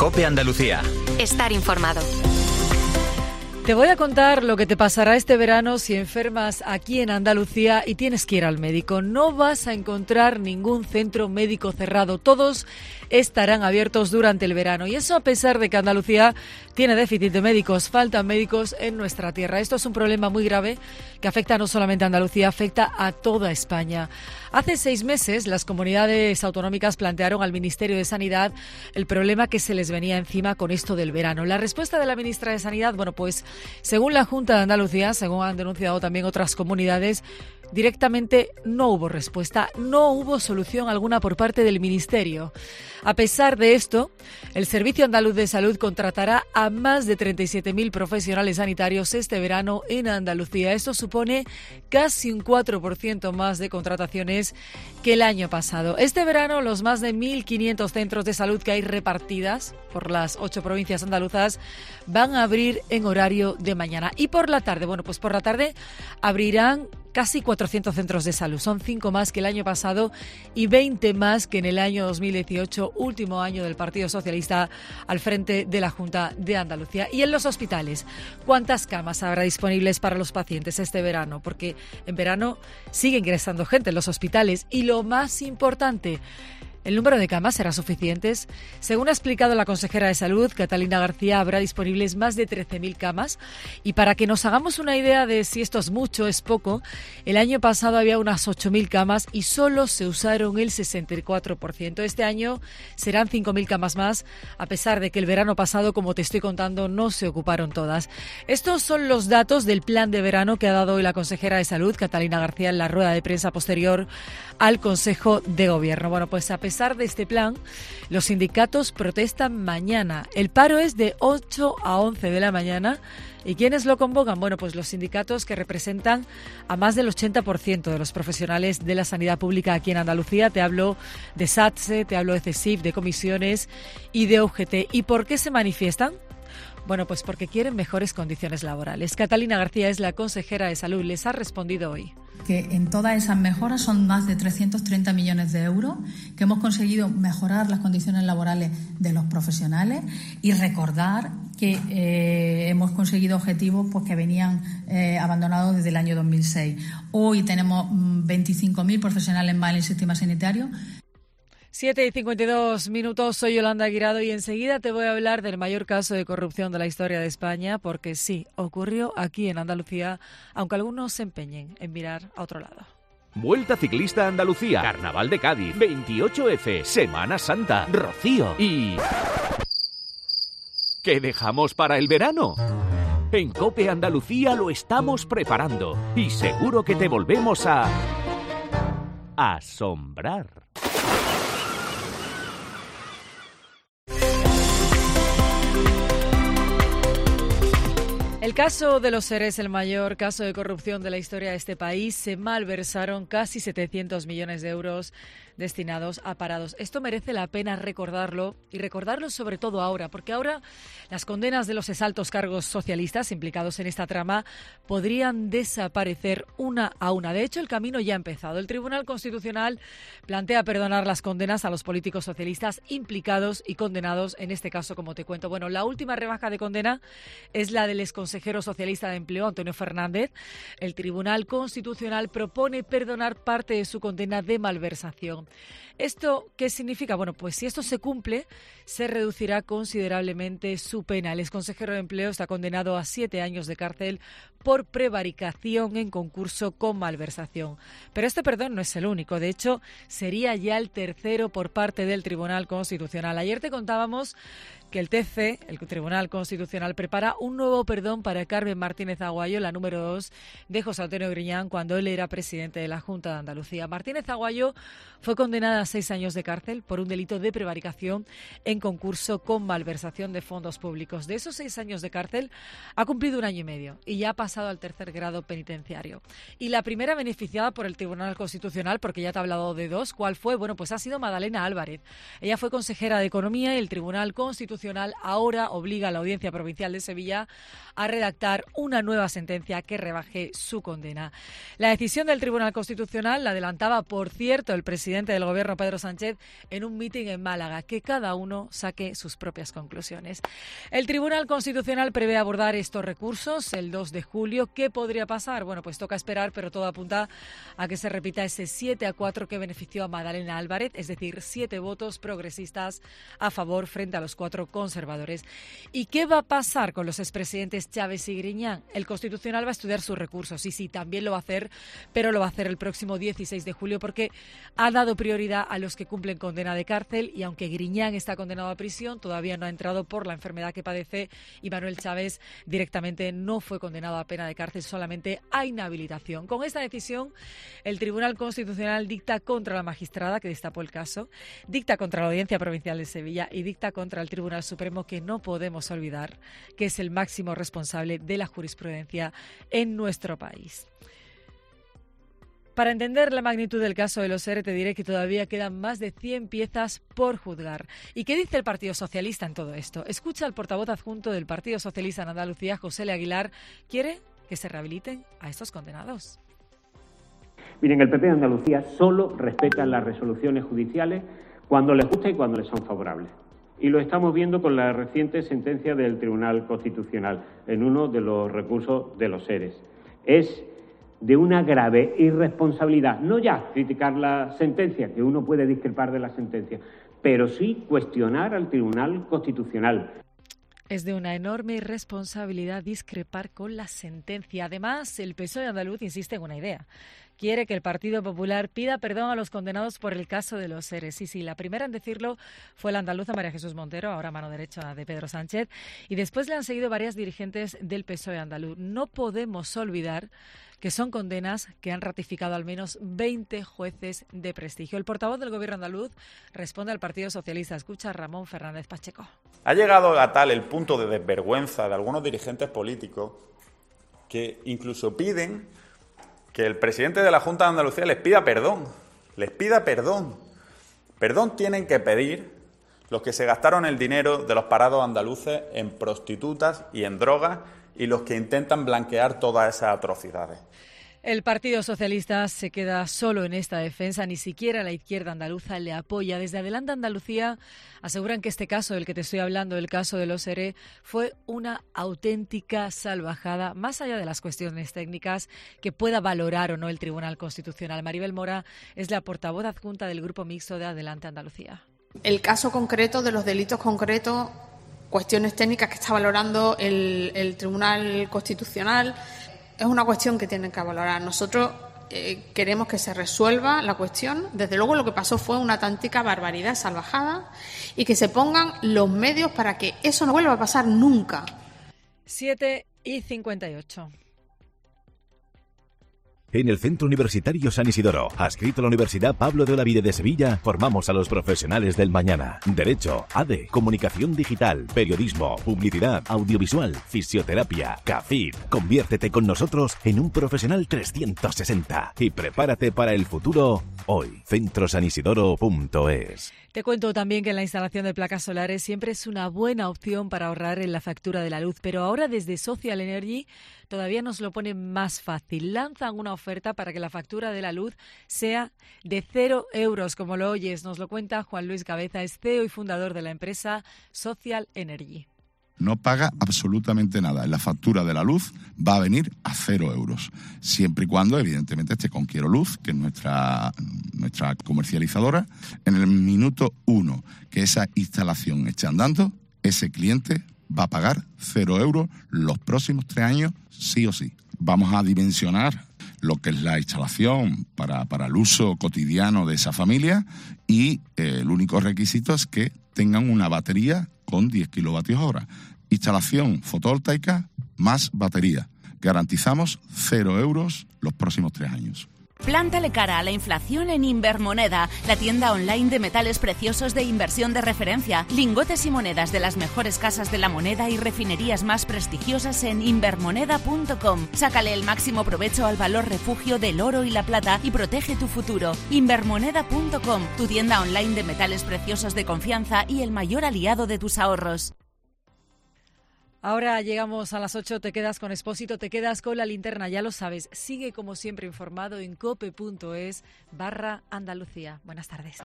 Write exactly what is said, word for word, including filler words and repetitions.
COPE Andalucía. Estar informado. Te voy a contar lo que te pasará este verano si enfermas aquí en Andalucía y tienes que ir al médico. No vas a encontrar ningún centro médico cerrado. Todos estarán abiertos durante el verano. Y eso a pesar de que Andalucía tiene déficit de médicos. Faltan médicos en nuestra tierra. Esto es un problema muy grave que afecta no solamente a Andalucía, afecta a toda España. Hace seis meses las comunidades autonómicas plantearon al Ministerio de Sanidad el problema que se les venía encima con esto del verano. La respuesta de la ministra de Sanidad, bueno, pues según la Junta de Andalucía, según han denunciado también otras comunidades, directamente no hubo respuesta, no hubo solución alguna por parte del Ministerio. A pesar de esto, el Servicio Andaluz de Salud contratará a más de treinta y siete mil profesionales sanitarios este verano en Andalucía. Esto supone casi un cuatro por ciento más de contrataciones que el año pasado. Este verano, los más de mil quinientos centros de salud que hay repartidas por las ocho provincias andaluzas van a abrir en horario de mañana. Y por la tarde, bueno, pues por la tarde abrirán casi cuatrocientos centros de salud. Son cinco más que el año pasado y veinte más que en el año dos mil dieciocho, último año del Partido Socialista al frente de la Junta de Andalucía. Y en los hospitales, ¿cuántas camas habrá disponibles para los pacientes este verano? Porque en verano sigue ingresando gente en los hospitales. Y lo más importante, ¿el número de camas será suficiente? Según ha explicado la consejera de Salud, Catalina García, habrá disponibles más de trece mil camas. Y para que nos hagamos una idea de si esto es mucho o es poco, el año pasado había unas ocho mil camas y solo se usaron el sesenta y cuatro por ciento. Este año serán cinco mil camas más, a pesar de que el verano pasado, como te estoy contando, no se ocuparon todas. Estos son los datos del plan de verano que ha dado hoy la consejera de Salud, Catalina García, en la rueda de prensa posterior al Consejo de Gobierno. Bueno, pues a pesar A pesar de este plan, los sindicatos protestan mañana. El paro es de ocho a once de la mañana. ¿Y quiénes lo convocan? Bueno, pues los sindicatos que representan a más del ochenta por ciento de los profesionales de la sanidad pública aquí en Andalucía. Te hablo de SATSE, te hablo de CESIF, de comisiones y de U G T. ¿Y por qué se manifiestan? Bueno, pues porque quieren mejores condiciones laborales. Catalina García es la consejera de Salud. Les ha respondido hoy. Que en todas esas mejoras son más de trescientos treinta millones de euros, que hemos conseguido mejorar las condiciones laborales de los profesionales y recordar que eh, hemos conseguido objetivos pues, que venían eh, abandonados desde el año dos mil seis. Hoy tenemos veinticinco mil profesionales más en el sistema sanitario. siete y cincuenta y dos minutos, soy Yolanda Guirado y enseguida te voy a hablar del mayor caso de corrupción de la historia de España, porque sí, ocurrió aquí en Andalucía, aunque algunos se empeñen en mirar a otro lado. Vuelta Ciclista a Andalucía, Carnaval de Cádiz, veintiocho efe, Semana Santa, Rocío y... ¿qué dejamos para el verano? En COPE Andalucía lo estamos preparando y seguro que te volvemos a... asombrar. El caso de los ERE es el mayor caso de corrupción de la historia de este país. Se malversaron casi setecientos millones de euros destinados a parados. Esto merece la pena recordarlo y recordarlo sobre todo ahora, porque ahora las condenas de los exaltos cargos socialistas implicados en esta trama podrían desaparecer una a una. De hecho, el camino ya ha empezado. El Tribunal Constitucional plantea perdonar las condenas a los políticos socialistas implicados y condenados en este caso, como te cuento. Bueno, la última rebaja de condena es la del exconsejero socialista de Empleo, Antonio Fernández. El Tribunal Constitucional propone perdonar parte de su condena de malversación. ¿Esto qué significa? Bueno, pues si esto se cumple, se reducirá considerablemente su pena. El exconsejero de Empleo está condenado a siete años de cárcel por prevaricación en concurso con malversación. Pero este perdón no es el único. De hecho, sería ya el tercero por parte del Tribunal Constitucional. Ayer te contábamos que el T C, el Tribunal Constitucional, prepara un nuevo perdón para Carmen Martínez Aguayo, la número dos de José Antonio Griñán, cuando él era presidente de la Junta de Andalucía. Martínez Aguayo fue condenada a seis años de cárcel por un delito de prevaricación en concurso con malversación de fondos públicos. De esos seis años de cárcel, ha cumplido un año y medio y ya ha pasado al tercer grado penitenciario. Y la primera beneficiada por el Tribunal Constitucional, porque ya te he hablado de dos, ¿cuál fue? Bueno, pues ha sido Madalena Álvarez. Ella fue consejera de Economía y el Tribunal Constitucional ahora obliga a la Audiencia Provincial de Sevilla a redactar una nueva sentencia que rebaje su condena. La decisión del Tribunal Constitucional la adelantaba, por cierto, el presidente del Gobierno, Pedro Sánchez, en un mitin en Málaga. Que cada uno saque sus propias conclusiones. El Tribunal Constitucional prevé abordar estos recursos el dos de julio. ¿Qué podría pasar? Bueno, pues toca esperar, pero todo apunta a que se repita ese siete a cuatro que benefició a Madalena Álvarez, es decir, siete votos progresistas a favor frente a los cuatro conservadores. ¿Y qué va a pasar con los expresidentes Chávez y Griñán? El Constitucional va a estudiar sus recursos. Sí, sí, también lo va a hacer, pero lo va a hacer el próximo dieciséis de julio porque ha dado prioridad a los que cumplen condena de cárcel y aunque Griñán está condenado a prisión, todavía no ha entrado por la enfermedad que padece y Manuel Chávez directamente no fue condenado a pena de cárcel, solamente a inhabilitación. Con esta decisión, el Tribunal Constitucional dicta contra la magistrada que destapó el caso, dicta contra la Audiencia Provincial de Sevilla y dicta contra el Tribunal Supremo, que no podemos olvidar que es el máximo responsable de la jurisprudencia en nuestro país. Para entender la magnitud del caso de los ERE, te diré que todavía quedan más de cien piezas por juzgar. ¿Y qué dice el Partido Socialista en todo esto? Escucha al portavoz adjunto del Partido Socialista en Andalucía, José L. Aguilar. Quiere que se rehabiliten a estos condenados. Miren, el P P de Andalucía solo respeta las resoluciones judiciales cuando les gusta y cuando les son favorables. Y lo estamos viendo con la reciente sentencia del Tribunal Constitucional en uno de los recursos de los ERES. Es de una grave irresponsabilidad, no ya criticar la sentencia, que uno puede discrepar de la sentencia, pero sí cuestionar al Tribunal Constitucional. Es de una enorme irresponsabilidad discrepar con la sentencia. Además, el P S O E andaluz insiste en una idea. Quiere que el Partido Popular pida perdón a los condenados por el caso de los ERE. Sí, sí, la primera en decirlo fue la andaluza María Jesús Montero, ahora mano derecha de Pedro Sánchez, y después le han seguido varias dirigentes del P S O E andaluz. No podemos olvidar que son condenas que han ratificado al menos veinte jueces de prestigio. El portavoz del Gobierno andaluz responde al Partido Socialista. Escucha a Ramón Fernández Pacheco. Ha llegado a tal el punto de desvergüenza de algunos dirigentes políticos que incluso piden que el presidente de la Junta de Andalucía les pida perdón. Les pida perdón. Perdón tienen que pedir los que se gastaron el dinero de los parados andaluces en prostitutas y en drogas y los que intentan blanquear todas esas atrocidades. El Partido Socialista se queda solo en esta defensa, ni siquiera la izquierda andaluza le apoya. Desde Adelante Andalucía aseguran que este caso del que te estoy hablando, el caso de los ERE, fue una auténtica salvajada, más allá de las cuestiones técnicas que pueda valorar o no el Tribunal Constitucional. Maribel Mora es la portavoz adjunta del Grupo Mixto de Adelante Andalucía. El caso concreto de los delitos concretos, cuestiones técnicas que está valorando el, el Tribunal Constitucional, es una cuestión que tienen que valorar. Nosotros eh, queremos que se resuelva la cuestión. Desde luego lo que pasó fue una auténtica barbaridad, salvajada, y que se pongan los medios para que eso no vuelva a pasar nunca. siete y cincuenta y ocho. En el Centro Universitario San Isidoro, adscrito a la Universidad Pablo de Olavide de Sevilla, formamos a los profesionales del mañana. Derecho, A D E, Comunicación Digital, Periodismo, Publicidad, Audiovisual, Fisioterapia, C A F I D. Conviértete con nosotros en un profesional trescientos sesenta y prepárate para el futuro hoy. centro san isidoro punto es. Te cuento también que la instalación de placas solares siempre es una buena opción para ahorrar en la factura de la luz, pero ahora desde Social Energy todavía nos lo ponen más fácil. Lanzan una oferta para que la factura de la luz sea de cero euros, como lo oyes. Nos lo cuenta Juan Luis Cabeza, es C E O y fundador de la empresa Social Energy. No paga absolutamente nada. La factura de la luz va a venir a cero euros, siempre y cuando, evidentemente, esté con Quiero Luz, que es nuestra, nuestra comercializadora. En el minuto uno que esa instalación esté andando, ese cliente va a pagar cero euros los próximos tres años, sí o sí. Vamos a dimensionar lo que es la instalación para, para el uso cotidiano de esa familia y eh, el único requisito es que tengan una batería con diez kilovatios hora. Instalación fotovoltaica más batería. Garantizamos cero euros los próximos tres años. Plántale cara a la inflación en Invermoneda, la tienda online de metales preciosos de inversión de referencia. Lingotes y monedas de las mejores casas de la moneda y refinerías más prestigiosas en invermoneda punto com. Sácale el máximo provecho al valor refugio del oro y la plata y protege tu futuro. Invermoneda punto com, tu tienda online de metales preciosos de confianza y el mayor aliado de tus ahorros. Ahora llegamos a las ocho, te quedas con Expósito, te quedas con la linterna, ya lo sabes. Sigue como siempre informado en cope punto es barra Andalucía. Buenas tardes.